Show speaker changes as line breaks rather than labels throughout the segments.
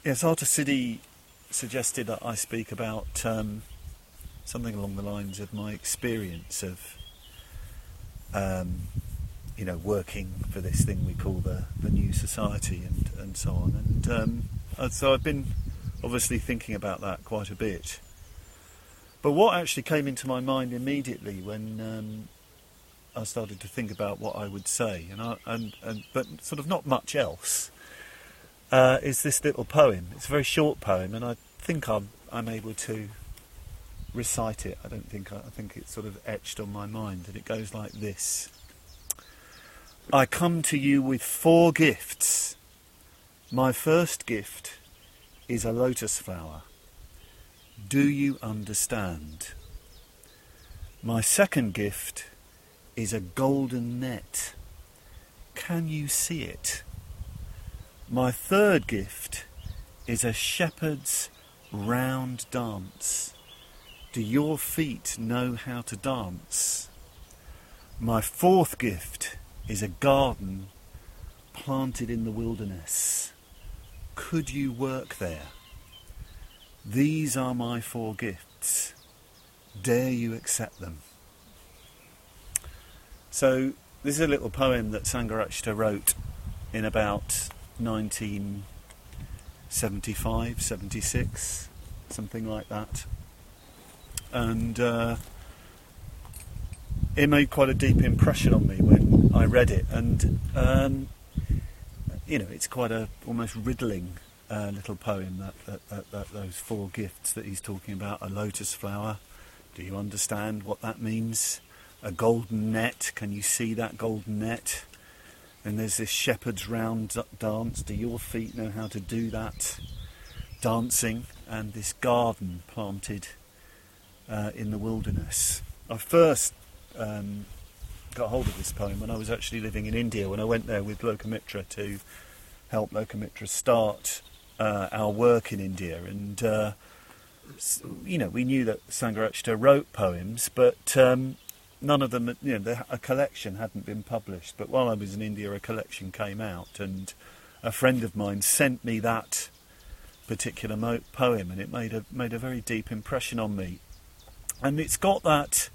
Yes, Arthur Siddy suggested that I speak about something along the lines of my experience of, working for this thing we call the New Society and so on. And so I've been obviously thinking about that quite a bit. But what actually came into my mind immediately when I started to think about what I would say, but sort of not much else, is this little poem. It's a very short poem, and I think I'm able to recite it. I think it's sort of etched on my mind, and it goes like this. I come to you with 4 gifts. My first gift is a lotus flower. Do you understand? My second gift is a golden net. Can you see it? My third gift is a shepherd's round dance. Do your feet know how to dance? My fourth gift is a garden planted in the wilderness. Could you work there? These are my 4 gifts. Dare you accept them? So this is a little poem that Sangharakshita wrote in about 1975, 76, something like that. And it made quite a deep impression on me when I read it. And, it's quite a almost riddling little poem, that those 4 gifts that he's talking about. A lotus flower, do you understand what that means? A golden net, can you see that golden net? And there's this shepherd's round dance, do your feet know how to do that? Dancing, and this garden planted in the wilderness. I first got hold of this poem when I was actually living in India, when I went there with Lokamitra to help Lokamitra start our work in India. And, we knew that Sangharakshita wrote poems, but none of them, a collection hadn't been published. But while I was in India, a collection came out, and a friend of mine sent me that particular poem, and it made a very deep impression on me. And it's got that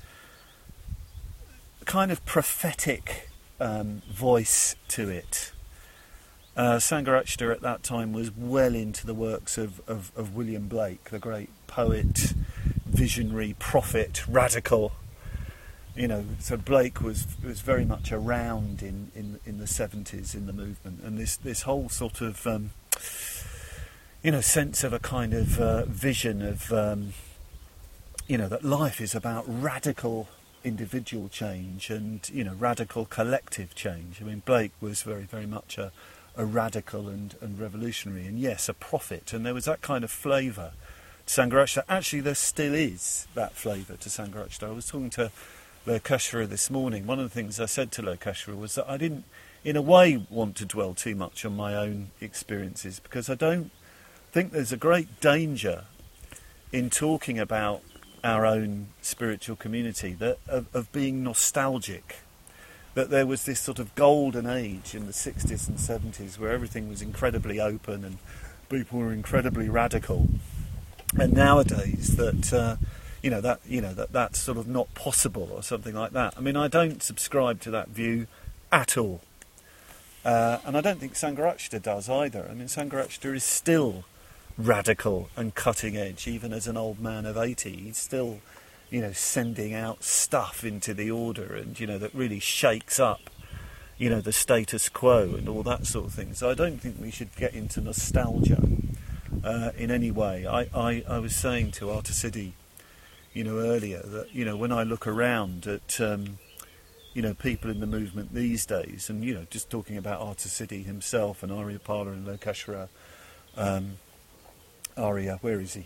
kind of prophetic voice to it. Sangharakshita at that time was well into the works of William Blake, the great poet, visionary, prophet, radical. So Blake was very much around in the 70s in the movement, and this whole sort of sense of a kind of vision of that life is about radical individual change and radical collective change. I mean, Blake was very, very much a radical and revolutionary, and yes, a prophet, and there was that kind of flavour to Sangharakshita. Actually, there still is that flavour to Sangharakshita. I was talking to Lokeshwara this morning. One of the things I said to Lokeshwara was that I didn't, in a way, want to dwell too much on my own experiences, because I don't think there's a great danger in talking about our own spiritual community of being nostalgic. That there was this sort of golden age in the 60s and 70s where everything was incredibly open and people were incredibly radical, and nowadays that's sort of not possible or something like that. I mean, I don't subscribe to that view at all, and I don't think Sangharakshita does either. I mean, Sangharakshita is still radical and cutting edge, even as an old man of 80. He's still sending out stuff into the order, and that really shakes up the status quo and all that sort of thing. So I don't think we should get into nostalgia in any way. I was saying to Arthur Siddy earlier that when I look around at people in the movement these days, and just talking about Arthur Siddy himself and Aryapala and Lokeshwara, Arya, where is he?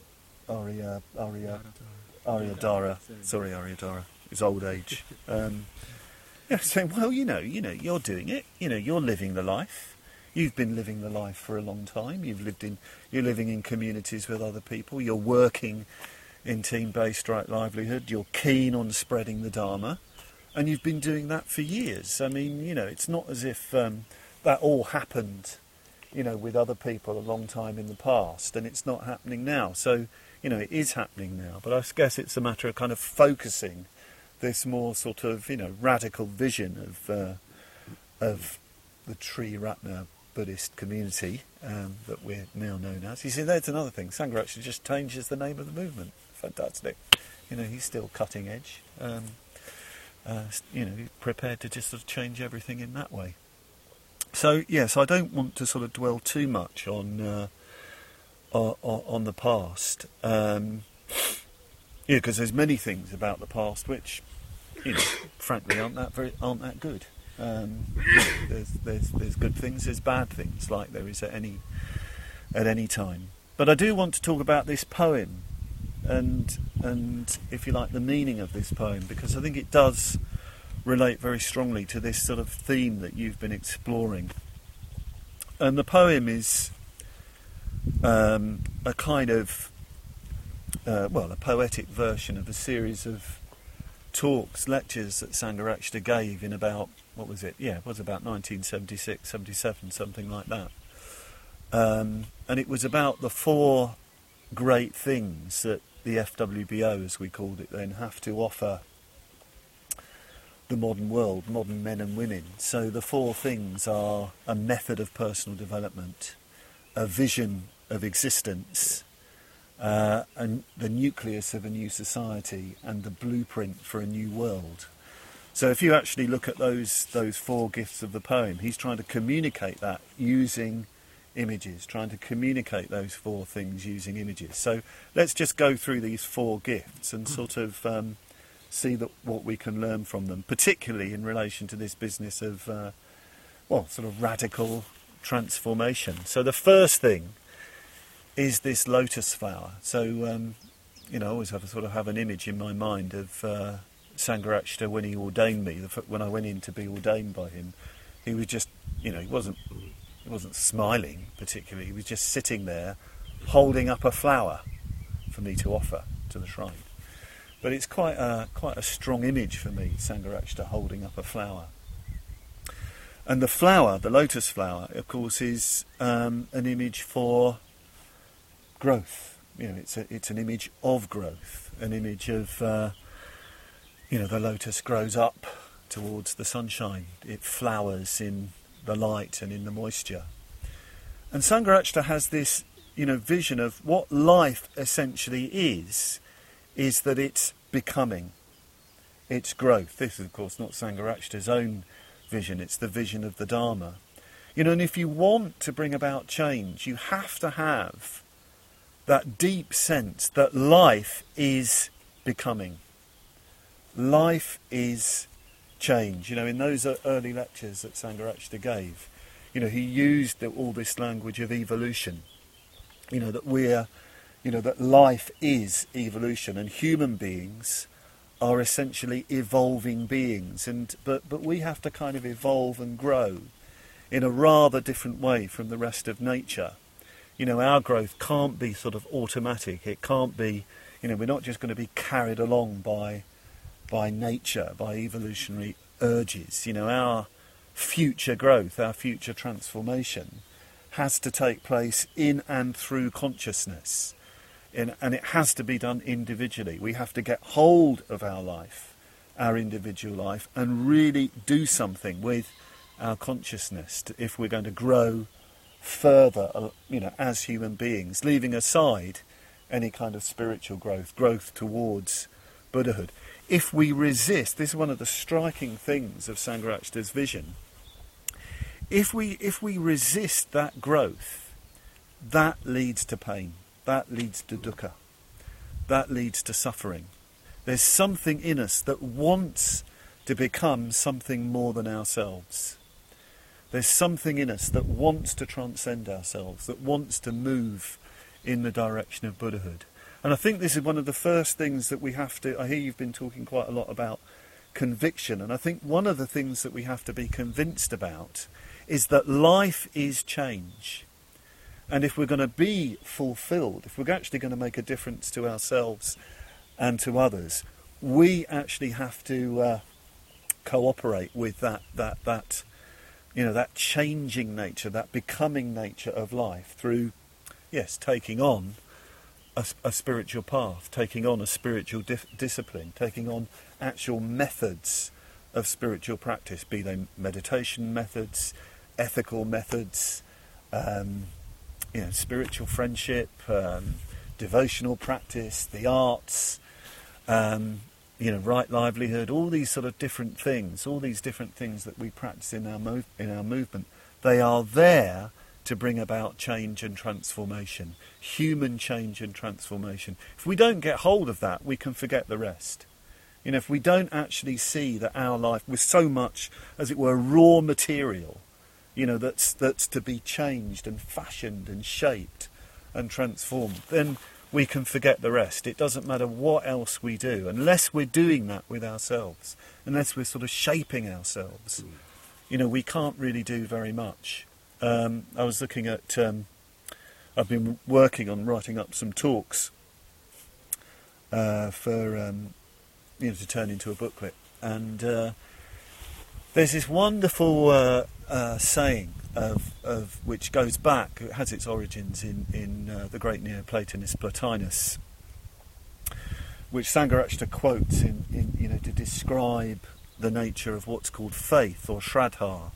Aryadhara. Sorry, Aryadhara. It's old age. Saying, well, you're doing it. You're living the life. You've been living the life for a long time. You're living in communities with other people. You're working in team-based right livelihood. You're keen on spreading the Dharma, and you've been doing that for years. I mean, it's not as if that all happened with other people a long time in the past, and it's not happening now. So, it is happening now. But I guess it's a matter of kind of focusing this more sort of, radical vision of the Triratna Buddhist community that we're now known as. You see, there's another thing. Sangha actually just changes the name of the movement. Fantastic. He's still cutting edge. Prepared to just sort of change everything in that way. So yes, I don't want to sort of dwell too much on the past. Because there's many things about the past which, frankly, aren't that good. There's good things, there's bad things, like there is at any time. But I do want to talk about this poem, and if you like, the meaning of this poem, because I think it does relate very strongly to this sort of theme that you've been exploring. And the poem is a kind of a poetic version of a series of lectures that Sangharakshita gave in about, what was it? Yeah, it was about 1976, 77, something like that. And it was about the four great things that the FWBO, as we called it then, have to offer the modern world, modern men and women. So the four things are a method of personal development, a vision of existence, and the nucleus of a new society, and the blueprint for a new world. So if you actually look at those four gifts of the poem, he's trying to communicate that using images, trying to communicate those four things using images. So let's just go through these four gifts and sort of see what we can learn from them, particularly in relation to this business of sort of radical transformation. So the first thing is this lotus flower. So I always have an image in my mind of Sangharakshita when he ordained me. When I went in to be ordained by him, he was just, he wasn't smiling particularly. He was just sitting there, holding up a flower for me to offer to the shrine. But it's quite a strong image for me, Sangharakshita holding up a flower. And the flower, the lotus flower, of course, is an image for growth. It's an image of growth, an image of the lotus grows up towards the sunshine. It flowers in the light and in the moisture. And Sangharakshita has this, vision of what life essentially is that it's becoming, it's growth. This is, of course, not Sangharakshita's own vision, it's the vision of the Dharma. And if you want to bring about change, you have to have that deep sense that life is becoming. Life is change. In those early lectures that Sangharakshita gave, he used all this language of evolution. That life is evolution, and human beings are essentially evolving beings, but we have to kind of evolve and grow in a rather different way from the rest of nature. Our growth can't be sort of automatic. It can't be, we're not just going to be carried along by nature, by evolutionary urges. Our future growth, our future transformation has to take place in and through consciousness. And it has to be done individually. We have to get hold of our life, our individual life, and really do something with our consciousness if we're going to grow further, as human beings, leaving aside any kind of spiritual growth towards Buddhahood. If we resist, this is one of the striking things of Sangharakshita's vision, if we resist that growth, that leads to pain. That leads to dukkha. That leads to suffering. There's something in us that wants to become something more than ourselves. There's something in us that wants to transcend ourselves, that wants to move in the direction of Buddhahood. And I think this is one of the first things that we have to... I hear you've been talking quite a lot about conviction, and I think one of the things that we have to be convinced about is that life is change. And if we're going to be fulfilled, if we're actually going to make a difference to ourselves and to others, we actually have to cooperate with that that changing nature, that becoming nature of life through, yes, taking on a spiritual path, taking on a spiritual discipline, taking on actual methods of spiritual practice, be they meditation methods, ethical methods, spiritual friendship, devotional practice, the arts, right livelihood, all these sort of different things, all these different things that we practice in our movement, they are there to bring about change and transformation, human change and transformation. If we don't get hold of that, we can forget the rest. If we don't actually see that our life was so much, as it were, raw material, that's to be changed and fashioned and shaped and transformed, then we can forget the rest. It doesn't matter what else we do, unless we're doing that with ourselves, unless we're sort of shaping ourselves. We can't really do very much. I was looking at, I've been working on writing up some talks for, to turn into a booklet. And there's this wonderful saying of which goes back, it has its origins in the great Neoplatonist Plotinus, which Sangharakshita quotes in to describe the nature of what's called faith or shraddha,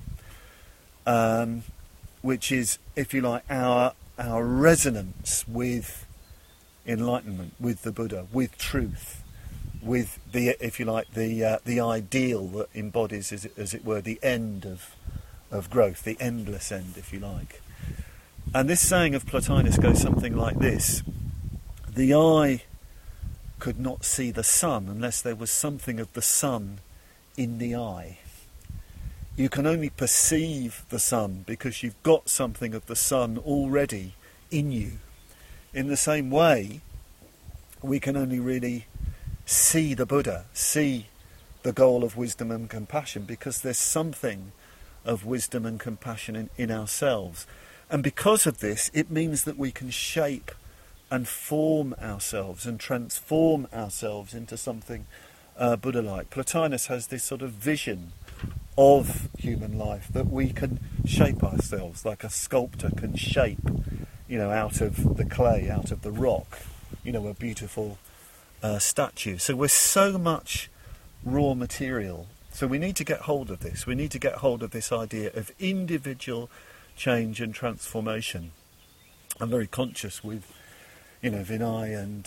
which is, if you like, our resonance with enlightenment, with the Buddha, with truth, with the, if you like, the ideal that embodies, as it were, the end of growth, the endless end, if you like. And this saying of Plotinus goes something like this: the eye could not see the sun unless there was something of the sun in the eye. You can only perceive the sun because you've got something of the sun already in you. In the same way, we can only really see the Buddha, see the goal of wisdom and compassion, because there's something of wisdom and compassion in ourselves. And because of this, it means that we can shape and form ourselves and transform ourselves into something Buddha-like. Plotinus has this sort of vision of human life, that we can shape ourselves like a sculptor can shape, out of the clay, out of the rock, a beautiful statue. So we're so much raw material. So we need to get hold of this. We need to get hold of this idea of individual change and transformation. I'm very conscious with, Vinay and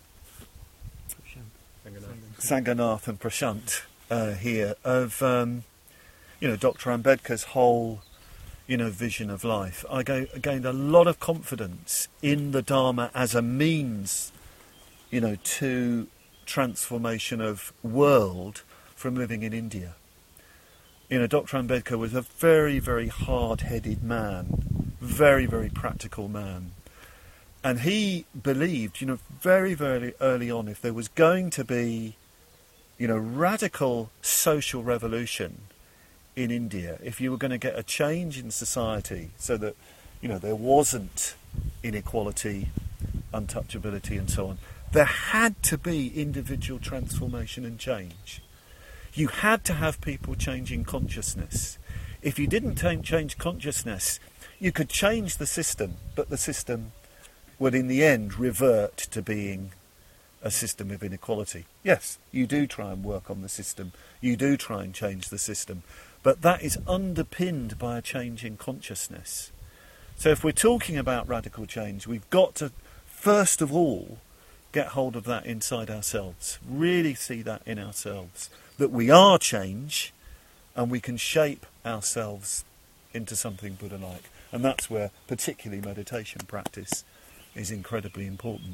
Sanghanath and Prashant here of, Dr. Ambedkar's whole, vision of life. I gained a lot of confidence in the Dharma as a means, to transformation of world from living in India. Dr. Ambedkar was a very, very hard-headed man, very, very practical man. And he believed, very, very early on, if there was going to be, radical social revolution in India, if you were going to get a change in society so that, there wasn't inequality, untouchability and so on, there had to be individual transformation and change. You had to have people changing consciousness. If you didn't change consciousness, you could change the system, but the system would in the end revert to being a system of inequality. Yes, you do try and work on the system, you do try and change the system, but that is underpinned by a change in consciousness. So if we're talking about radical change, we've got to, first of all, get hold of that inside ourselves, really see that in ourselves, that we are change and we can shape ourselves into something Buddha-like. And that's where particularly meditation practice is incredibly important.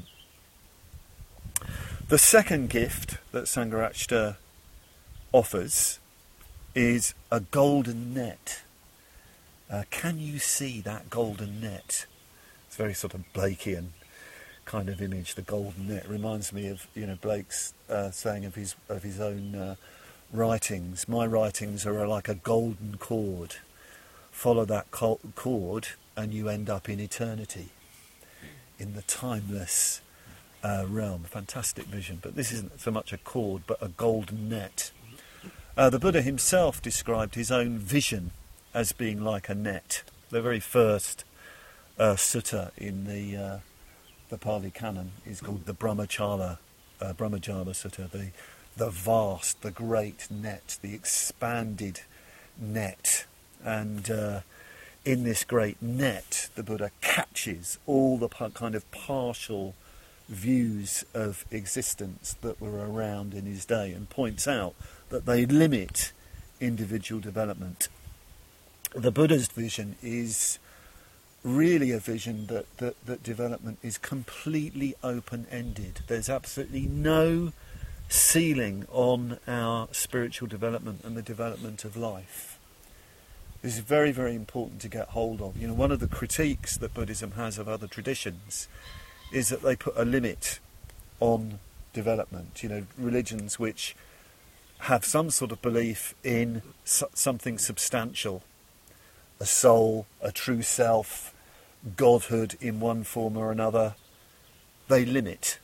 The second gift that Sangharakshita offers is a golden net. Can you see that golden net? It's a very sort of Blakean kind of image, the golden net. It reminds me of Blake's saying of his own writings. My writings are like a golden cord. Follow that cord and you end up in eternity, in the timeless realm. Fantastic vision. But this isn't so much a cord, but a golden net. The Buddha himself described his own vision as being like a net. The very first sutta in the Pali Canon is called the Brahmajala Sutta, the vast, the great net, the expanded net. And in this great net, the Buddha catches all the kind of partial views of existence that were around in his day and points out that they limit individual development. The Buddha's vision is really a vision that development is completely open-ended. There's absolutely no ceiling on our spiritual development and the development of life. This is very, very important to get hold of. You know, one of the critiques that Buddhism has of other traditions is that they put a limit on development. You know, religions which have some sort of belief in something substantial, a soul, a true self, godhood in one form or another, they limit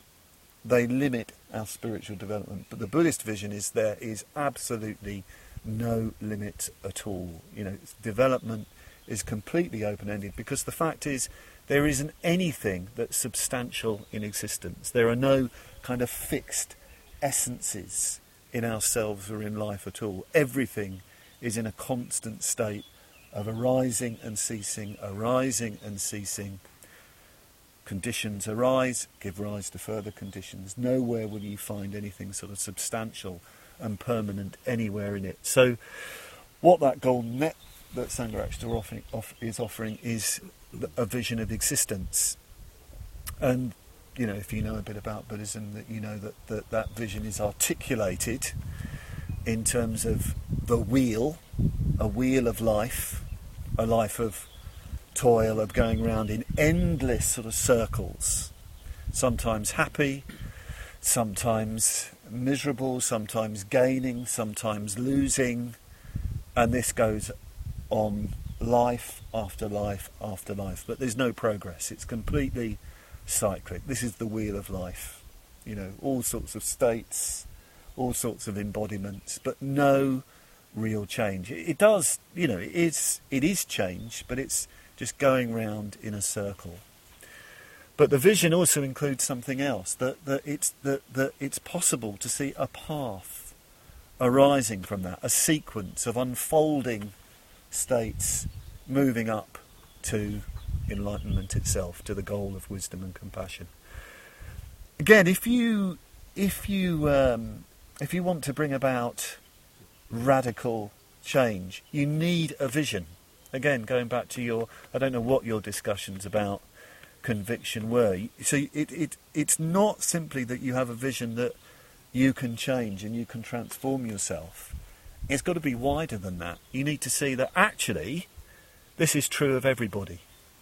our spiritual development. But the Buddhist vision is there is absolutely no limit at all. You know, development is completely open-ended, because the fact is there isn't anything that's substantial in existence. There are no kind of fixed essences in ourselves or in life at all. Everything is in a constant state of arising and ceasing, arising and ceasing. Conditions arise, give rise to further conditions. Nowhere will you find anything sort of substantial and permanent anywhere in it. So what that golden net that Sangharakshita is offering is a vision of existence. And, you know, if you know a bit about Buddhism, that you know that vision is articulated in terms of the wheel, a wheel of life, a life of toil, of going around in endless sort of circles, sometimes happy, sometimes miserable, sometimes gaining, sometimes losing, and this goes on life after life after life, but there's no progress. It's completely cyclic. This is the wheel of life, you know, all sorts of states, all sorts of embodiments, but no real change. It does, you know, it is change, but it's just going round in a circle. But the vision also includes something else, that it's possible to see a path arising from that, a sequence of unfolding states moving up to enlightenment itself, to the goal of wisdom and compassion. Again, if you want to bring about radical change, you need a vision. Again, going back to I don't know what your discussions about conviction were. So it's not simply that you have a vision that you can change and you can transform yourself. It's got to be wider than that. You need to see that actually this is true of everybody.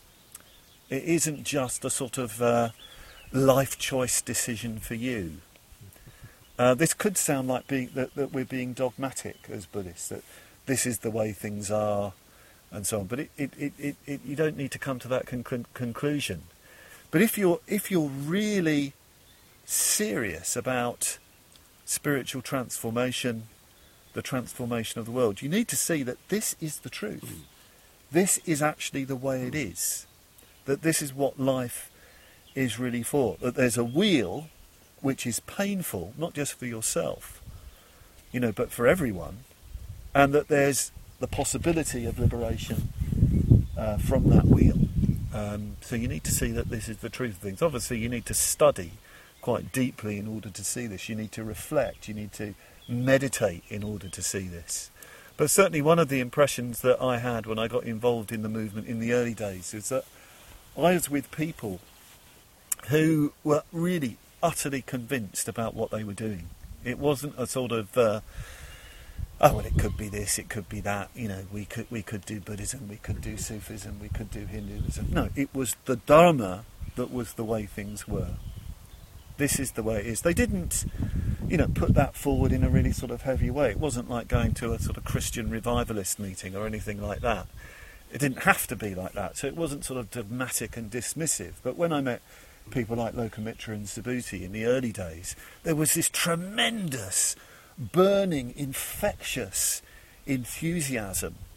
It isn't just a sort of life choice decision for you. This could sound like that we're being dogmatic as Buddhists, that this is the way things are, and so on. But you don't need to come to that conclusion. But if you're really serious about spiritual transformation, the transformation of the world, you need to see that this is the truth. This is actually the way it is. That this is what life is really for. That there's a wheel which is painful, not just for yourself, you know, but for everyone, and that there's the possibility of liberation from that wheel. So you need to see that this is the truth of things. Obviously, you need to study quite deeply in order to see this. You need to reflect. You need to meditate in order to see this. But certainly one of the impressions that I had when I got involved in the movement in the early days is that I was with people who were really utterly convinced about what they were doing. It wasn't a sort of, oh, well, it could be this, it could be that, you know, we could do Buddhism, we could do Sufism, we could do Hinduism. No, it was the Dharma that was the way things were. This is the way it is. They didn't, you know, put that forward in a really sort of heavy way. It wasn't like going to a sort of Christian revivalist meeting or anything like that. It didn't have to be like that. So it wasn't sort of dogmatic and dismissive. But when I met people like Lokamitra and Subhuti in the early days, there was this tremendous, burning, infectious enthusiasm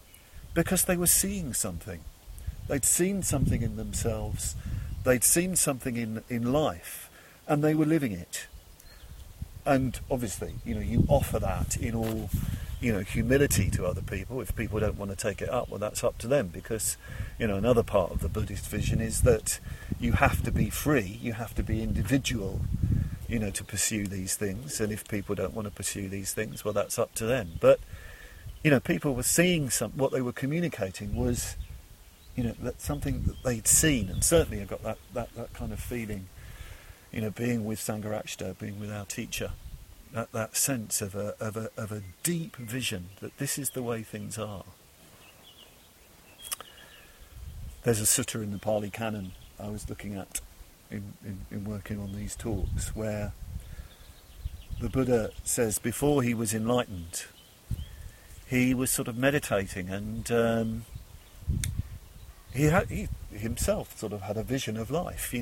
because they were seeing something. They'd seen something in themselves, they'd seen something in life, and they were living it. And obviously, you offer that in all, humility to other people. If people don't want to take it up, well, that's up to them, because, another part of the Buddhist vision is that you have to be free, you have to be individual, to pursue these things. And if people don't want to pursue these things, well, that's up to them. But, people were seeing what they were communicating was, that something that they'd seen. And certainly I got that kind of feeling, being with Sangharakshita, being with our teacher, that sense of a deep vision that this is the way things are. There's a sutta in the Pali Canon I was looking at in working on these talks, where the Buddha says before he was enlightened, he was sort of meditating, and he himself sort of had a vision of life,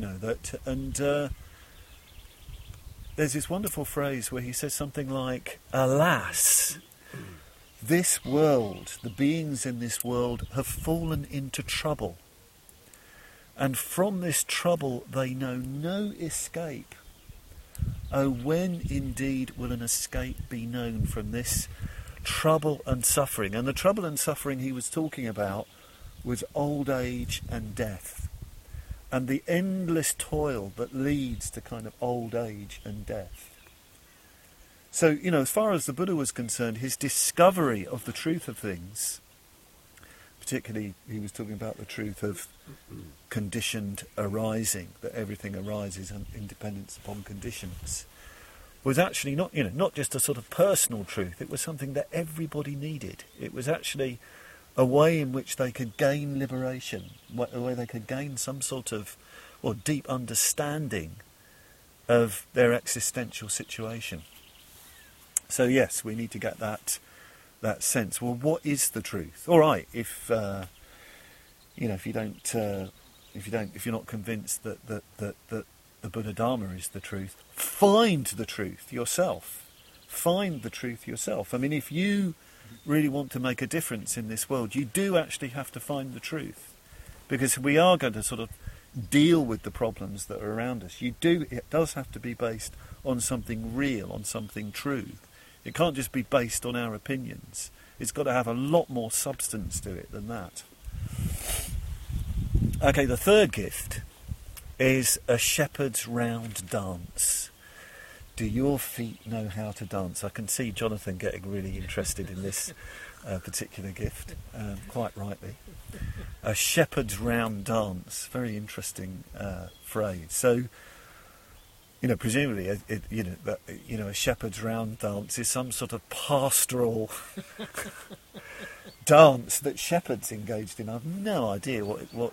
there's this wonderful phrase where he says something like, "Alas, this world, the beings in this world have fallen into trouble. And from this trouble they know no escape. Oh, when indeed will an escape be known from this trouble and suffering?" And the trouble and suffering he was talking about was old age and death, and the endless toil that leads to kind of old age and death. So, as far as the Buddha was concerned, his discovery of the truth of things, particularly he was talking about the truth of conditioned arising, that everything arises in dependence upon conditions, was actually not just a sort of personal truth. It was something that everybody needed. It was actually a way in which they could gain liberation, a way they could gain some sort of deep understanding of their existential situation. So yes, we need to get that sense. Well, what is the truth? All right, if you're not convinced that the Buddha Dharma is the truth, find the truth yourself. Find the truth yourself. I mean, if you really want to make a difference in this world, you do actually have to find the truth, because we are going to sort of deal with the problems that are around us. It does have to be based on something real, on something true. It can't just be based on our opinions. It's got to have a lot more substance to it than that. Okay, the third gift is a shepherd's round dance. Do your feet know how to dance? I can see Jonathan getting really interested in this particular gift, quite rightly. A shepherd's round dance, very interesting phrase. So, presumably, a shepherd's round dance is some sort of pastoral dance that shepherds engaged in. I've no idea what.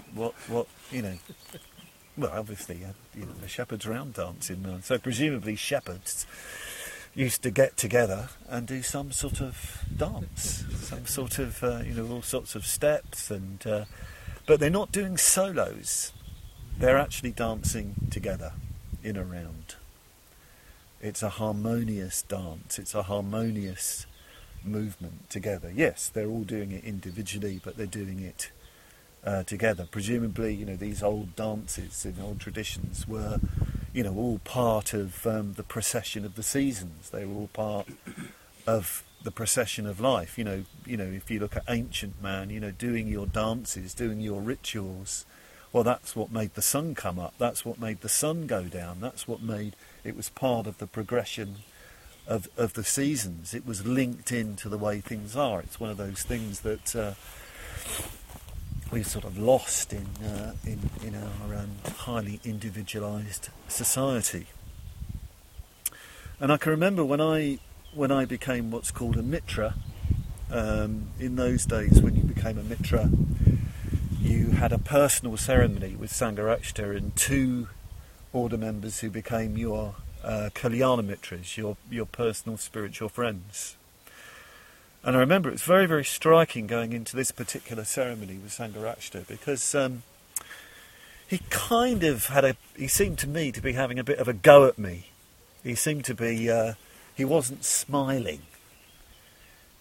Well, obviously, the shepherd's round dance in mind. So presumably shepherds used to get together and do some sort of dance, some sort of, all sorts of steps, and but they're not doing solos. They're actually dancing together in a round. It's a harmonious dance. It's a harmonious movement together. Yes, they're all doing it individually, but they're doing it together. Presumably, these old dances in old traditions were, all part of the procession of the seasons. They were all part of the procession of life. If you look at ancient man, doing your dances, doing your rituals, well, that's what made the sun come up. That's what made the sun go down. That's what made it was part of the progression of the seasons. It was linked into the way things are. It's one of those things that we've sort of lost in our highly individualised society. And I can remember when I became what's called a mitra. In those days, when you became a mitra, you had a personal ceremony with Sangharakshita and two order members who became your Kalyana Mitras, your personal spiritual friends. And I remember it was very, very striking going into this particular ceremony with Sangharakshita, because he kind of he seemed to me to be having a bit of a go at me. He seemed to be, he wasn't smiling.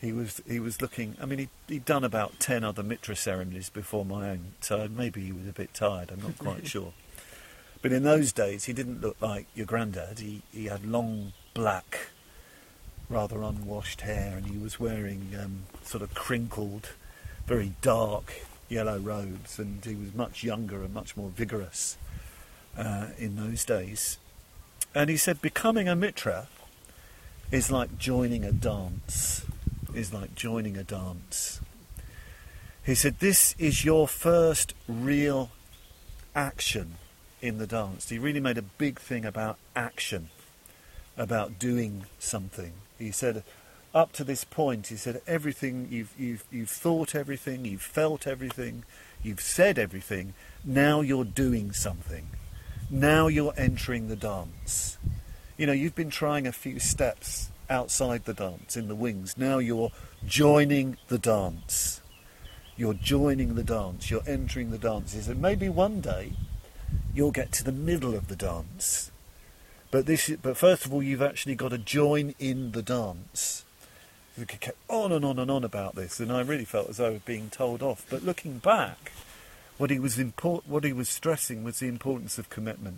he was looking. I mean, he'd done about 10 other mitra ceremonies before my own, so maybe he was a bit tired. I'm not quite sure. But in those days, he didn't look like your granddad. He had long black, rather unwashed hair, and he was wearing sort of crinkled, very dark yellow robes, and he was much younger and much more vigorous in those days. And he said, becoming a mitra is like joining a dance. Is like joining a dance. He said, this is your first real action in the dance. He really made a big thing about action, about doing something. He said, up to this point, he said, everything you've thought, everything you've felt, everything you've said, everything. Now you're doing something. Now you're entering the dance. You know, you've been trying a few steps outside the dance in the wings. Now you're joining the dance. You're joining the dance. You're entering the dance. He said, maybe one day you'll get to the middle of the dance. But first of all, you've actually got to join in the dance. We kept on and on and on about this, and I really felt as though I was being told off. But looking back, what he was stressing was the importance of commitment.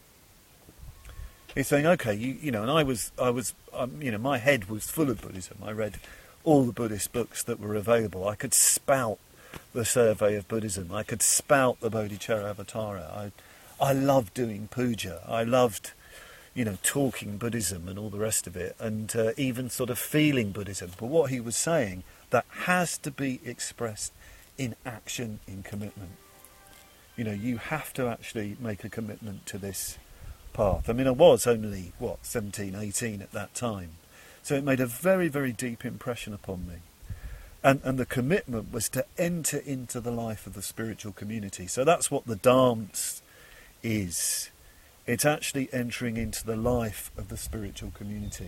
He's saying, okay, you know, and I was, you know, my head was full of Buddhism. I read all the Buddhist books that were available. I could spout the Survey of Buddhism. I could spout the Bodhicharyavatara. I loved doing puja. I loved, you know, talking Buddhism and all the rest of it, and even sort of feeling Buddhism. But what he was saying, that has to be expressed in action, in commitment. You know, you have to actually make a commitment to this path. I mean, I was only, 17, 18 at that time. So it made a very, very deep impression upon me. And the commitment was to enter into the life of the spiritual community. So that's what the dance is. It's actually entering into the life of the spiritual community.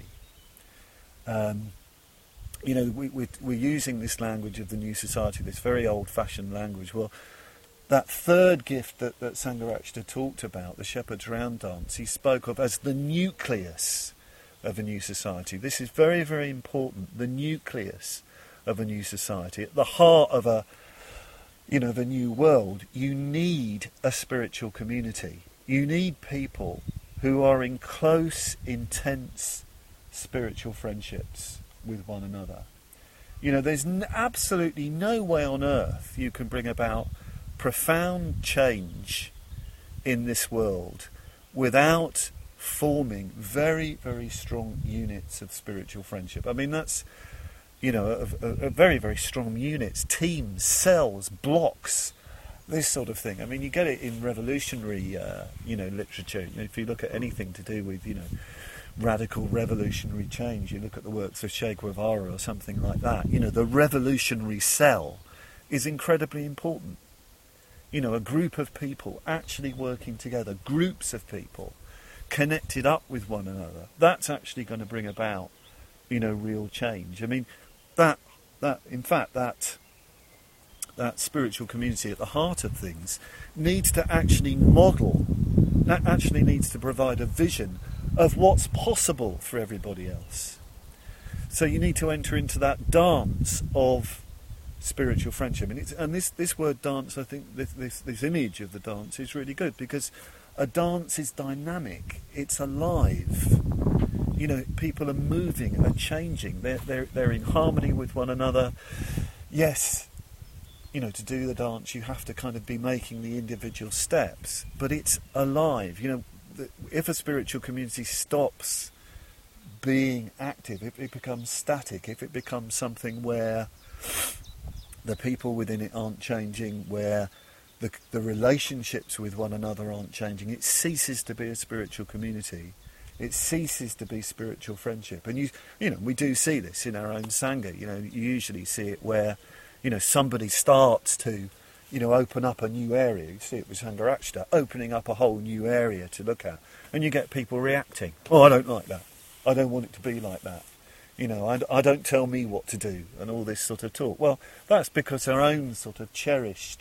You know, we're using this language of the New Society, this very old-fashioned language. Well, that third gift that Sangharakshita talked about, the Shepherd's Round Dance, he spoke of as the nucleus of a new society. This is very, very important, the nucleus of a new society. At the heart of the new world, you need a spiritual community. You need people who are in close, intense spiritual friendships with one another. You know, there's absolutely no way on earth you can bring about profound change in this world without forming very, very strong units of spiritual friendship. I mean, that's, you know, a very, very strong units, teams, cells, blocks, this sort of thing. I mean, you get it in revolutionary, literature. You know, if you look at anything to do with, radical revolutionary change, you look at the works of Che Guevara or something like that. You know, the revolutionary cell is incredibly important. You know, a group of people actually working together, groups of people connected up with one another. That's actually going to bring about, real change. I mean, that spiritual community at the heart of things needs to actually model, that actually needs to provide a vision of what's possible for everybody else. So you need to enter into that dance of spiritual friendship. And this word dance, I think this image of the dance is really good, because a dance is dynamic, it's alive. You know, people are moving, are changing, they're in harmony with one another. Yes, to do the dance you have to kind of be making the individual steps, but it's alive. If a spiritual community stops being active, if it becomes static, if it becomes something where the people within it aren't changing, where the relationships with one another aren't changing, it ceases to be a spiritual community. It ceases to be spiritual friendship. And we do see this in our own Sangha. You usually see it where somebody starts to open up a new area. You see it with Sangharakshita, opening up a whole new area to look at, and you get people reacting. Oh, I don't like that. I don't want it to be like that. I don't tell me what to do, and all this sort of talk. Well, that's because our own sort of cherished,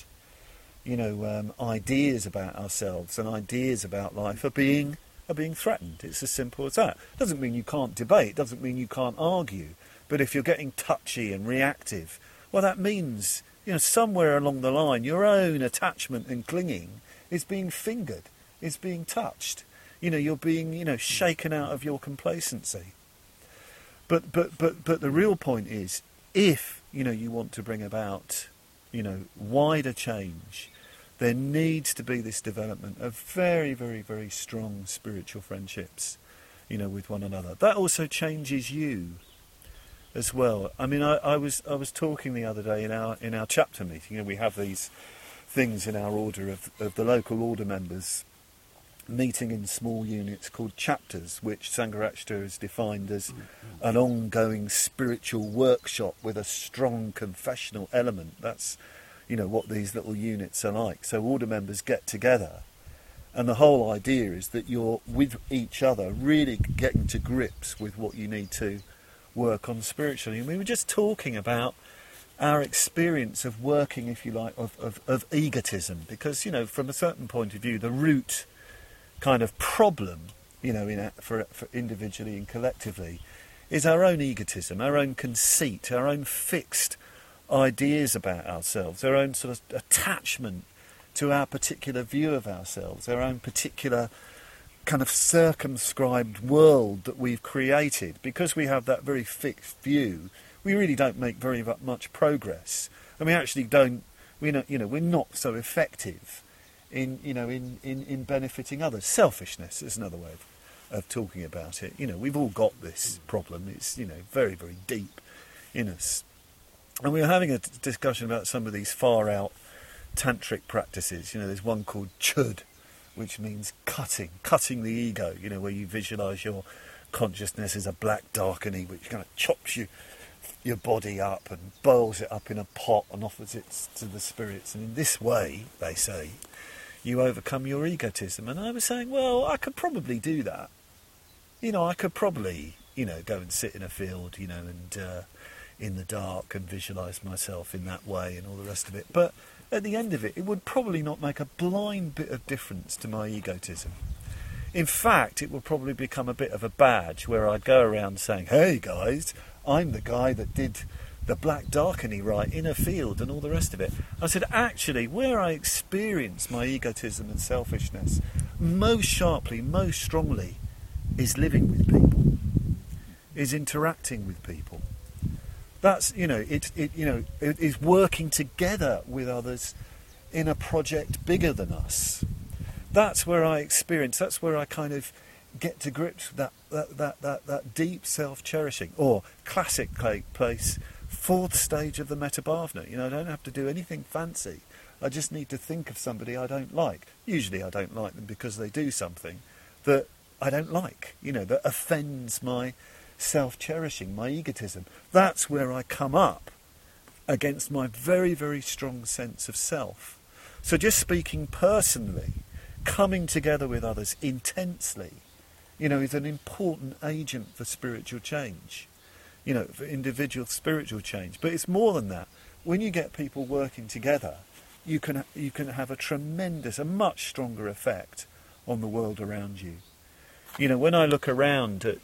ideas about ourselves and ideas about life are being threatened. It's as simple as that. Doesn't mean you can't debate. Doesn't mean you can't argue. But if you're getting touchy and reactive, well, that means, somewhere along the line, your own attachment and clinging is being fingered, is being touched. You're being, shaken out of your complacency. But the real point is, if, you want to bring about, wider change, there needs to be this development of very, very, very strong spiritual friendships, with one another. That also changes you as well. I mean, I was talking the other day in our chapter meeting. We have these things in our order of the local order members meeting in small units called chapters, which Sangharakshita has defined as an ongoing spiritual workshop with a strong confessional element. That's, what these little units are like. So order members get together, and the whole idea is that you're with each other, really getting to grips with what you need to work on spiritually. And we were just talking about our experience of working, if you like, of egotism, because, from a certain point of view, the root kind of problem, for individually and collectively, is our own egotism, our own conceit, our own fixed ideas about ourselves, our own sort of attachment to our particular view of ourselves, our own particular kind of circumscribed world that we've created. Because we have that very fixed view, we really don't make very much progress, and we actually don't. We're not so effective in benefiting others. Selfishness is another way of talking about it. We've all got this problem. It's very, very deep in us. And we were having a discussion about some of these far out tantric practices. There's one called chud, which means cutting the ego. Where you visualise your consciousness as a black darkening, which kind of chops your body up and boils it up in a pot and offers it to the spirits. And in this way, they say, you overcome your egotism. And I was saying, well, I could probably do that. I could probably, go and sit in a field, and in the dark and visualise myself in that way and all the rest of it. But at the end of it, it would probably not make a blind bit of difference to my egotism. In fact, it would probably become a bit of a badge where I'd go around saying, hey guys, I'm the guy that did the black darkening right in a field and all the rest of it. I said, actually, where I experience my egotism and selfishness most sharply, most strongly, is living with people, is interacting with people. That's, it is working together with others in a project bigger than us. That's where I experience, that's where I kind of get to grips with that deep self-cherishing. Or, classic place, fourth stage of the Metabhavana. I don't have to do anything fancy. I just need to think of somebody I don't like. Usually I don't like them because they do something that I don't like, that offends my self-cherishing, my egotism. That's where I come up against my very, very strong sense of self. So just speaking personally, coming together with others intensely, is an important agent for spiritual change, for individual spiritual change. But it's more than that. When you get people working together, you can have a much stronger effect on the world around you. When I look around at,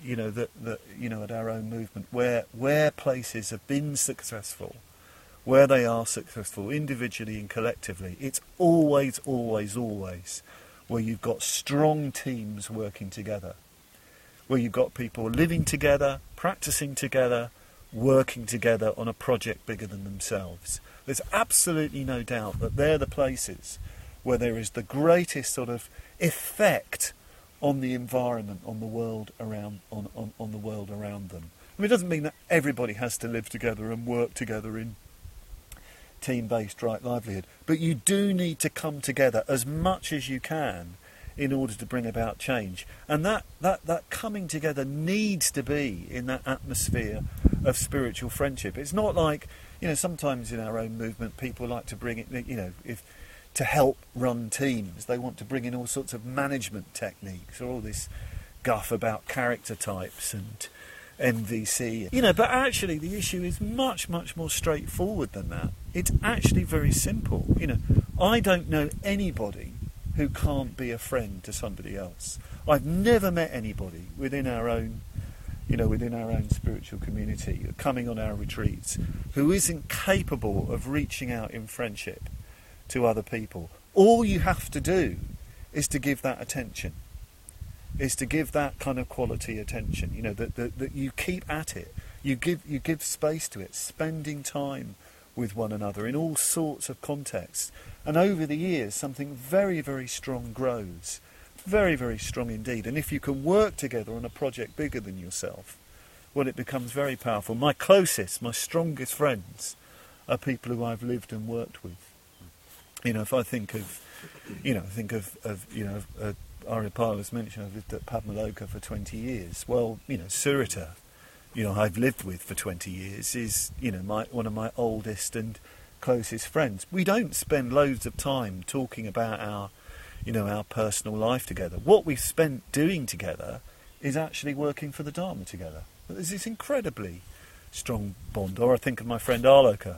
at our own movement, where places have been successful, where they are successful individually and collectively, it's always, always, always where you've got strong teams working together, where you've got people living together, practicing together, working together on a project bigger than themselves. There's absolutely no doubt that they're the places where there is the greatest sort of effect on the environment, on the world around, on the world around them. I mean, it doesn't mean that everybody has to live together and work together in team-based right livelihood, but you do need to come together as much as you can in order to bring about change. And that coming together needs to be in that atmosphere of spiritual friendship. It's not like, sometimes in our own movement people like to bring it, to help run teams, they want to bring in all sorts of management techniques or all this guff about character types and MVC. But actually the issue is much, much more straightforward than that. It's actually very simple. I don't know anybody who can't be a friend to somebody else. I've never met anybody within our own, within our own spiritual community, coming on our retreats, who isn't capable of reaching out in friendship to other people. All you have to do is to give that attention, is to give that kind of quality attention, that you keep at it, you give space to it, spending time with one another in all sorts of contexts. And over the years, something very, very strong grows. Very, very strong indeed. And if you can work together on a project bigger than yourself, well, it becomes very powerful. My closest, my strongest friends are people who I've lived and worked with. If I think of, Ariapala's mentioned, I've lived at Padmaloka for 20 years. Well, Surita, I've lived with for 20 years, is, one of my oldest and closest friends. We don't spend loads of time talking about our personal life together. What we've spent doing together is actually working for the Dharma together. There's this incredibly strong bond. Or I think of my friend Arloka,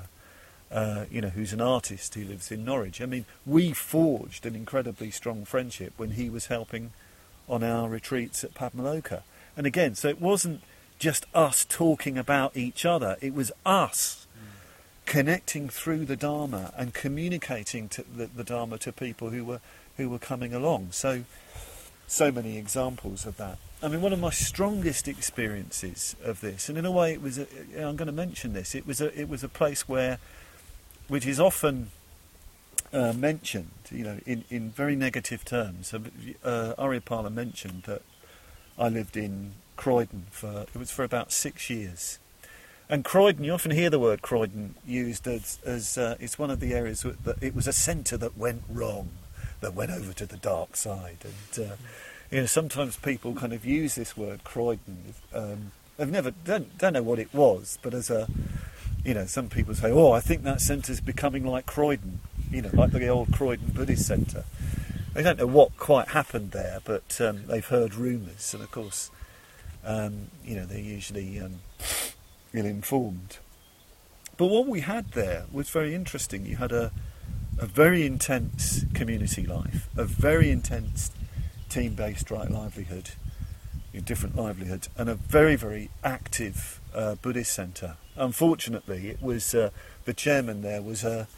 who's an artist who lives in Norwich. I mean, we forged an incredibly strong friendship when he was helping on our retreats at Padmaloka. And again, so it wasn't just us talking about each other, it was us connecting through the Dharma and communicating to the Dharma to people who were coming along. So many examples of that. I mean, one of my strongest experiences of this, and in a way, it was. I'm going to mention this. It was a place which is often mentioned, in very negative terms. So, Ariapala mentioned that I lived in Croydon for about 6 years. And Croydon, you often hear the word Croydon used as it's one of the areas that it was a centre that went wrong, that went over to the dark side. And sometimes people kind of use this word Croydon. Don't know what it was, but as some people say, I think that centre's becoming like Croydon, like the old Croydon Buddhist centre. They don't know what quite happened there, but they've heard rumours, and of course, they're usually ill-informed. But what we had there was very interesting. You had a very intense community life, a very intense team-based right livelihood, different livelihoods, and a very, very active Buddhist centre. Unfortunately, it was the chairman there was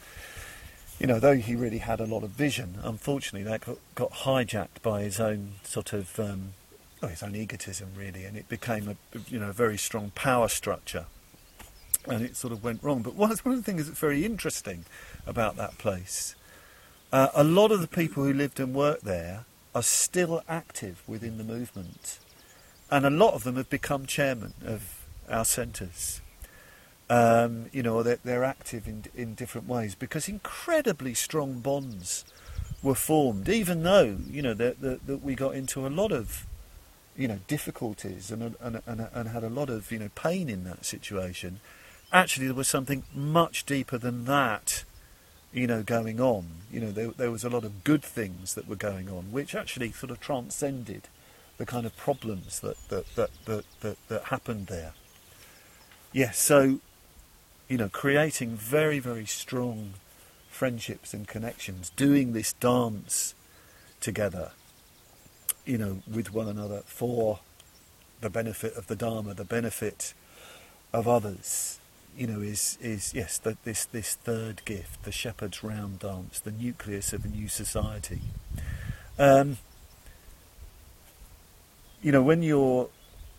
though he really had a lot of vision, unfortunately that got hijacked by his own sort of his own egotism, really, and it became a very strong power structure, and it sort of went wrong. But one of the things that's very interesting about that place, a lot of the people who lived and worked there are still active within the movement, and a lot of them have become chairman of our centres. They're active in different ways because incredibly strong bonds were formed, even though that we got into a lot of difficulties and had a lot of pain in that situation. Actually, there was something much deeper than that going on. There was a lot of good things that were going on, which actually sort of transcended the kind of problems that happened there. Yes, so creating very, very strong friendships and connections, doing this dance together, with one another for the benefit of the Dharma, the benefit of others. Is this third gift, the shepherd's round dance, the nucleus of a new society. When you're,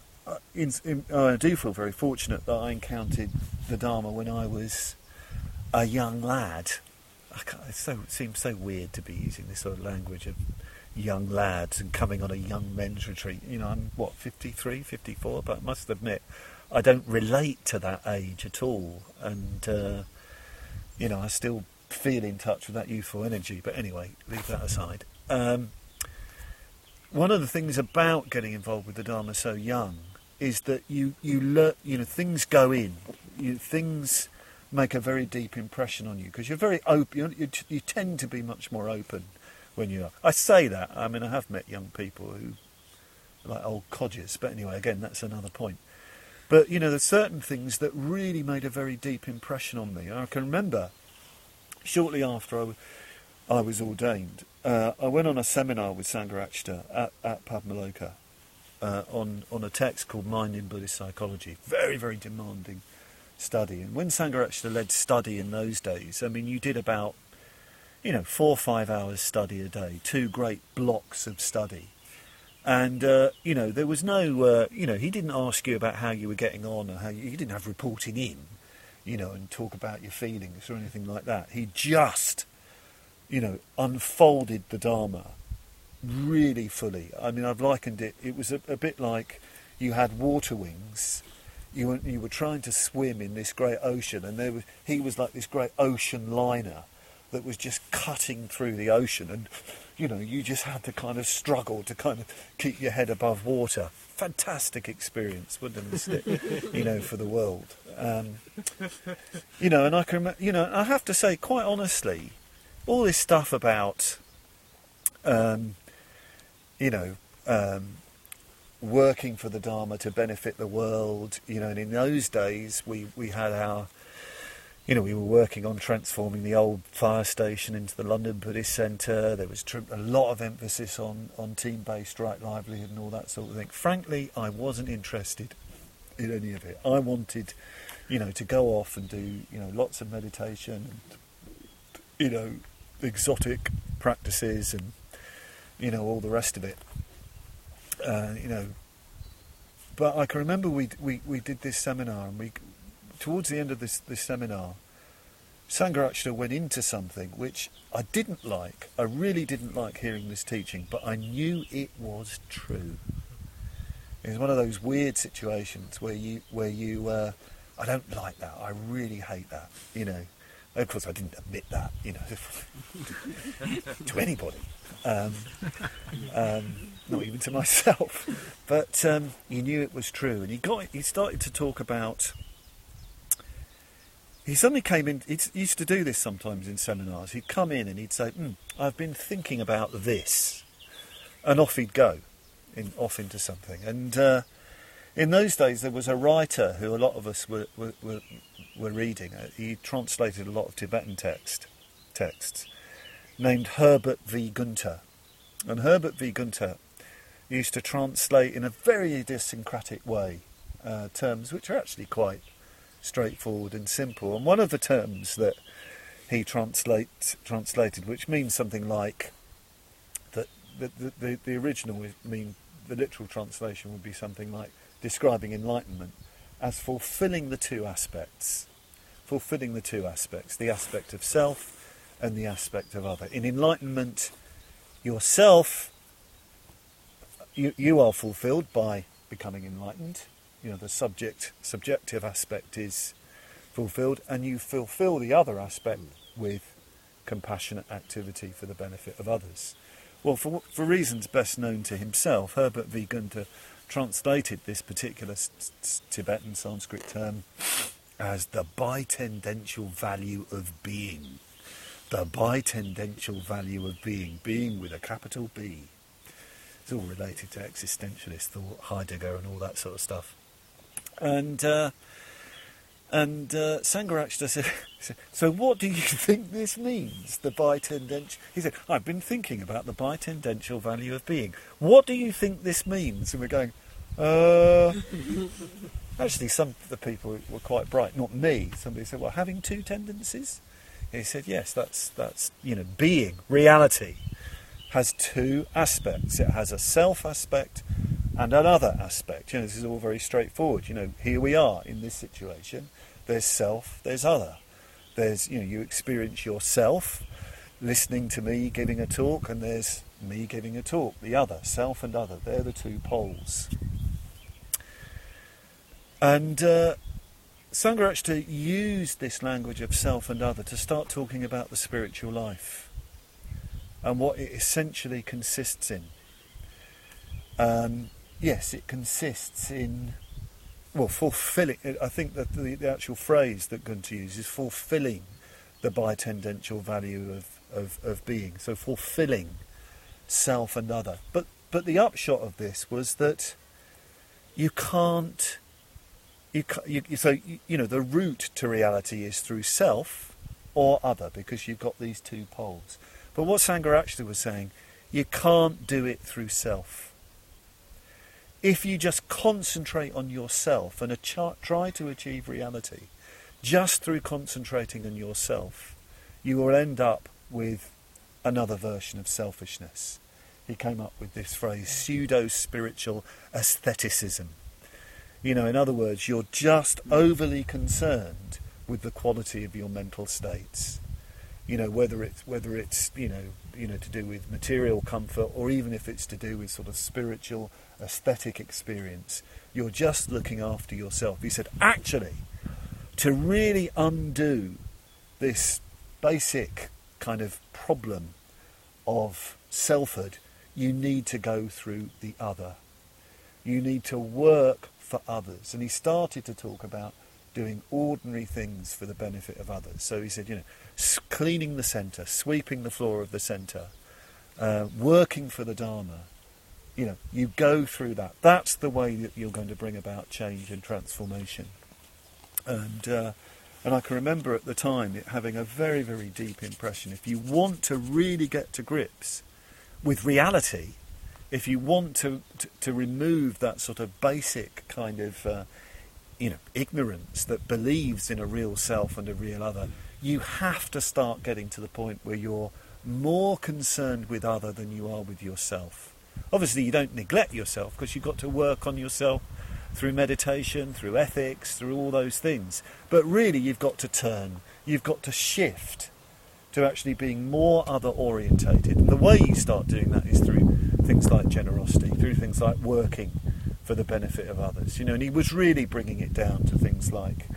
I do feel very fortunate that I encountered the Dharma when I was a young lad. It seems so weird to be using this sort of language of young lads and coming on a young men's retreat. I'm 53, 54, but I must admit I don't relate to that age at all, and I still feel in touch with that youthful energy. But anyway, leave that aside. One of the things about getting involved with the Dharma so young is that you learn, things go in, things make a very deep impression on you because you're very open. You tend to be much more open when you are. I say that. I mean, I have met young people who are like old codgers, but anyway, again, that's another point. But, there's certain things that really made a very deep impression on me. I can remember, shortly after I was ordained, I went on a seminar with Sangharakshita at Padmaloka. on a text called Mind in Buddhist Psychology. Very, very demanding study. And when Sangharakshita led study in those days, I mean, you did about 4 or 5 hours study a day, 2 great blocks of study. And, there was no, he didn't ask you about how you were getting on or you didn't have reporting in, and talk about your feelings or anything like that. He just, unfolded the Dharma really fully. I mean, I've likened it was a bit like you had water wings. You were trying to swim in this great ocean, and he was like this great ocean liner that was just cutting through the ocean, and you just had to kind of struggle to kind of keep your head above water. Fantastic experience, wouldn't it? For the world. And I can, I have to say, quite honestly, all this stuff about, working for the Dharma to benefit the world, and in those days we had our, we were working on transforming the old fire station into the London Buddhist Centre. There was a lot of emphasis on team-based right livelihood and all that sort of thing. Frankly, I wasn't interested in any of it. I wanted, to go off and do, lots of meditation and, exotic practices and, all the rest of it. But I can remember we did this seminar, and towards the end of this seminar, Sangharakshita went into something which I didn't like. I really didn't like hearing this teaching, but I knew it was true. It was one of those weird situations where you I don't like that. I really hate that. Of course, I didn't admit that. To anybody. Not even to myself, but he knew it was true, and he started to talk about. He suddenly came in. He used to do this sometimes in seminars. He'd come in and he'd say, "I've been thinking about this," and off he'd go, off into something. And in those days, there was a writer who a lot of us were reading. He translated a lot of Tibetan texts, named Herbert V. Gunter, and Herbert V. Gunter used to translate in a very idiosyncratic way terms which are actually quite straightforward and simple. And one of the terms that he translated, which means something like that, the original would mean, the literal translation would be something like describing enlightenment as fulfilling the two aspects, the aspect of self and the aspect of other. In enlightenment, yourself, you are fulfilled by becoming enlightened. The subjective aspect is fulfilled, and you fulfill the other aspect with compassionate activity for the benefit of others. Well, for reasons best known to himself, Herbert V. Gunter translated this particular Tibetan Sanskrit term as the bitendential value of being. The bitendential value of being with a capital B. It's all related to existentialist thought, Heidegger and all that sort of stuff. And Sangharakshita said, "So what do you think this means, the bitendential?" He said, "I've been thinking about the bitendential value of being. What do you think this means?" And we're going, Actually, some of the people were quite bright, not me. Somebody said, "Well, having two tendencies?" He said, "Yes, that's being, reality, has two aspects. It has a self aspect and another aspect. This is all very straightforward. Here we are in this situation. There's self, there's other. There's, you experience yourself listening to me giving a talk, and there's me giving a talk. The other, self and other, they're the two poles." And Sangharakshita used this language of self and other to start talking about the spiritual life and what it essentially consists in. Yes, it consists in, fulfilling. I think that the actual phrase that Gunter uses is fulfilling the bitendential value of being. So fulfilling self and other. But the upshot of this was that you can't. The route to reality is through self or other, because you've got these two poles. But what Sangharakshita was saying, you can't do it through self. if you just concentrate on yourself and try to achieve reality just through concentrating on yourself, you will end up with another version of selfishness. He came up with this phrase, pseudo-spiritual aestheticism. In other words, you're just overly concerned with the quality of your mental states. Whether it's to do with material comfort, or even if it's to do with sort of spiritual aesthetic experience, you're just looking after yourself. He said, actually, to really undo this basic kind of problem of selfhood, you need to go through the other. You need to work for others. And he started to talk about doing ordinary things for the benefit of others. So he said, cleaning the centre, sweeping the floor of the centre, working for the Dharma. You go through that. That's the way that you're going to bring about change and transformation. And I can remember at the time it having a very, very deep impression. If you want to really get to grips with reality, if you want to remove that sort of basic kind of ignorance that believes in a real self and a real other, you have to start getting to the point where you're more concerned with other than you are with yourself. Obviously, you don't neglect yourself, because you've got to work on yourself through meditation, through ethics, through all those things. But really, you've got to turn. You've got to shift to actually being more other-orientated. And the way you start doing that is through things like generosity, through things like working for the benefit of others. And he was really bringing it down to things like,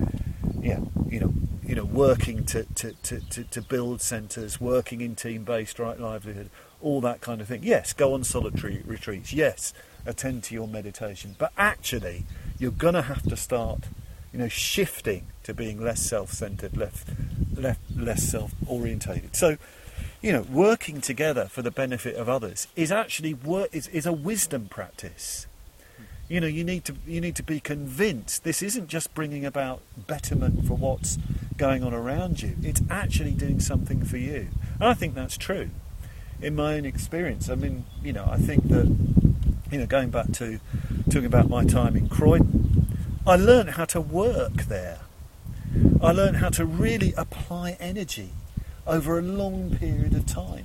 working to build centres, working in team-based right livelihood, all that kind of thing. Yes, go on solitary retreats. Yes, attend to your meditation. But actually, you're going to have to start, shifting to being less self-centred, less self-orientated. So, working together for the benefit of others is actually is a wisdom practice. You need to be convinced this isn't just bringing about betterment for what's going on around you. It's actually doing something for you. And I think that's true. In my own experience, I think that, going back to talking about my time in Croydon, I learned how to work there. I learned how to really apply energy over a long period of time.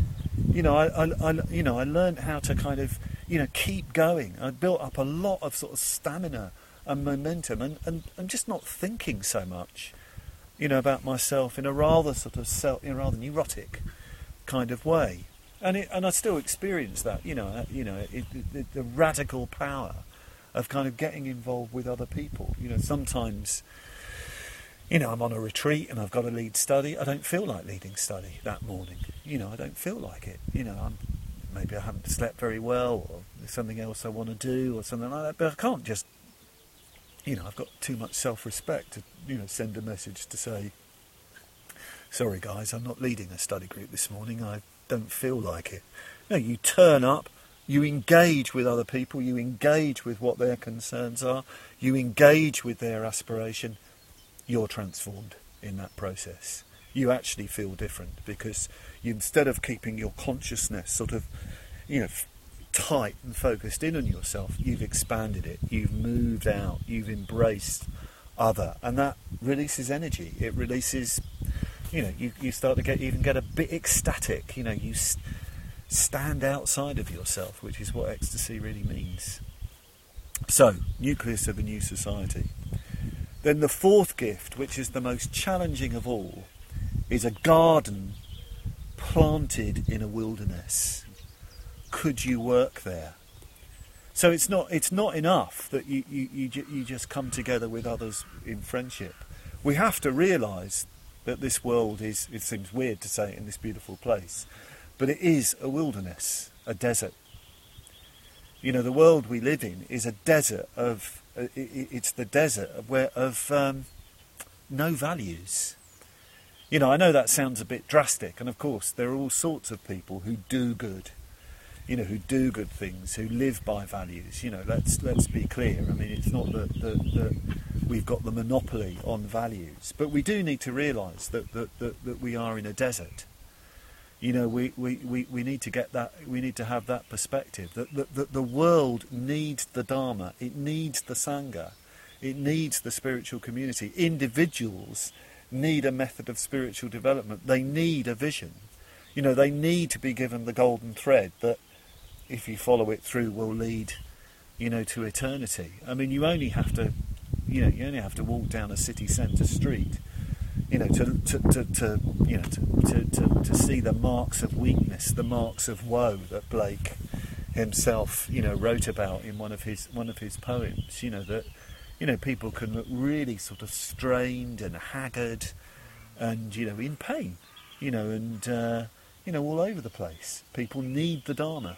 I learned how to kind of, keep going. I built up a lot of sort of stamina and momentum, and just not thinking so much, about myself in a rather sort of rather neurotic kind of way. And I still experience that, the radical power of kind of getting involved with other people. Sometimes, I'm on a retreat and I've got to lead study. I don't feel like leading study that morning. I don't feel like it. Maybe I haven't slept very well, or there's something else I want to do, or something like that. But I can't just, I've got too much self-respect to, send a message to say, sorry guys, I'm not leading a study group this morning. I don't feel like it. No, you turn up, you engage with other people, you engage with what their concerns are, you engage with their aspiration. You're transformed in that process. You actually feel different, because instead of keeping your consciousness sort of, tight and focused in on yourself, you've expanded it, you've moved out, you've embraced other, and that releases energy. It releases, you start to get a bit ecstatic. You stand outside of yourself, which is what ecstasy really means. So, nucleus of the new society. Then the fourth gift, which is the most challenging of all, is a garden planted in a wilderness. Could you work there? So it's not enough that you just come together with others in friendship. We have to realise that this world is, it seems weird to say it in this beautiful place, but it is a wilderness, a desert. The world we live in is a desert of, it's the desert of no values. I know that sounds a bit drastic, and of course there are all sorts of people who do good, who do good things, who live by values. Let's be clear. I mean, it's not that we've got the monopoly on values, but we do need to realise that we are in a desert. You know, we need to get that. We need to have that perspective that the world needs the Dharma. It needs the Sangha. It needs the spiritual community. Individuals need a method of spiritual development. They need a vision. You know, they need to be given the golden thread that, if you follow it through, will lead, you know, to eternity. I mean, you only have to walk down a city centre street, you know, to see the marks of weakness, the marks of woe that Blake himself, you know, wrote about in one of his poems. You know, that, you know, people can look really sort of strained and haggard, and, you know, in pain, you know, and you know, all over the place. People need the Dharma,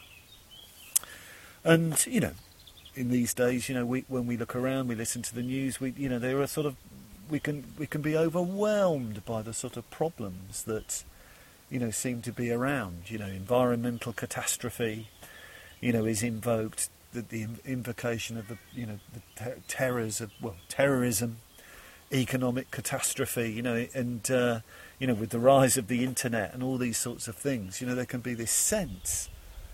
and, you know, in these days, you know, when we look around, we listen to the news, you know, there are sort of, we can be overwhelmed by the sort of problems that, you know, seem to be around. You know, environmental catastrophe, you know, is invoked. The invocation of the, you know, the terrors of, well, terrorism, economic catastrophe, you know, and you know, with the rise of the internet and all these sorts of things, you know, there can be this sense,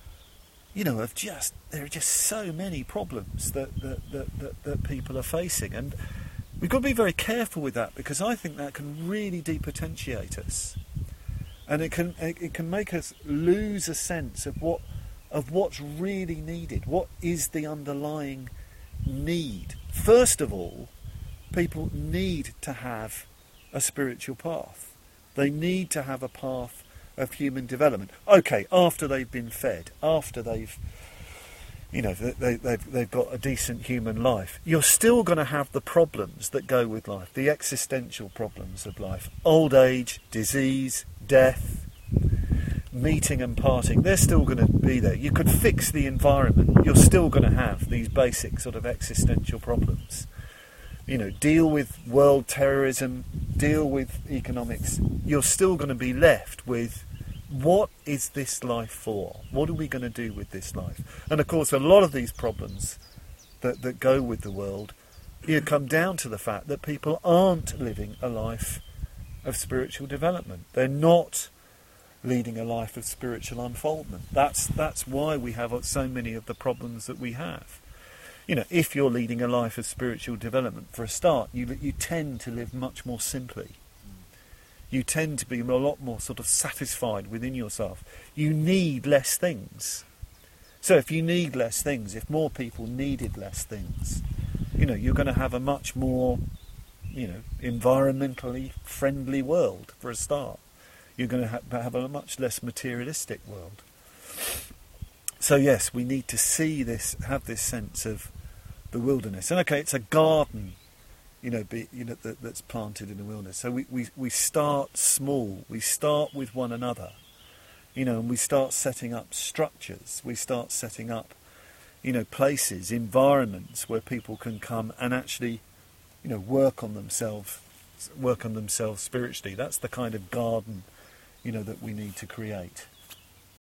you know, of just, there are just so many problems that people are facing, and we've got to be very careful with that, because I think that can really depotentiate us, and it can make us lose a sense of what's really needed. What is the underlying need? First of all, people need to have a spiritual path. They need to have a path of human development. Okay, after they've been fed, after they've, you know, they've got a decent human life, you're still going to have the problems that go with life, the existential problems of life. Old age, disease, death, meeting and parting, they're still going to be there. You could fix the environment, you're still going to have these basic sort of existential problems. You know, deal with world terrorism, deal with economics, you're still going to be left with, what is this life for? What are we going to do with this life? And of course, a lot of these problems that go with the world, you know, come down to the fact that people aren't living a life of spiritual development. They're not leading a life of spiritual unfoldment. That's why we have so many of the problems that we have. You know, if you're leading a life of spiritual development, for a start, you tend to live much more simply. You tend to be a lot more sort of satisfied within yourself. You need less things. So if you need less things, if more people needed less things, you know, you're going to have a much more, you know, environmentally friendly world, for a start. You're going to have a much less materialistic world. So yes, we need to see this, have this sense of the wilderness. And okay, it's a garden, you know, that's planted in the wilderness. So we start small. We start with one another, you know, and we start setting up structures. We start setting up, you know, places, environments where people can come and actually, you know, work on themselves spiritually. That's the kind of garden, you know, that we need to create.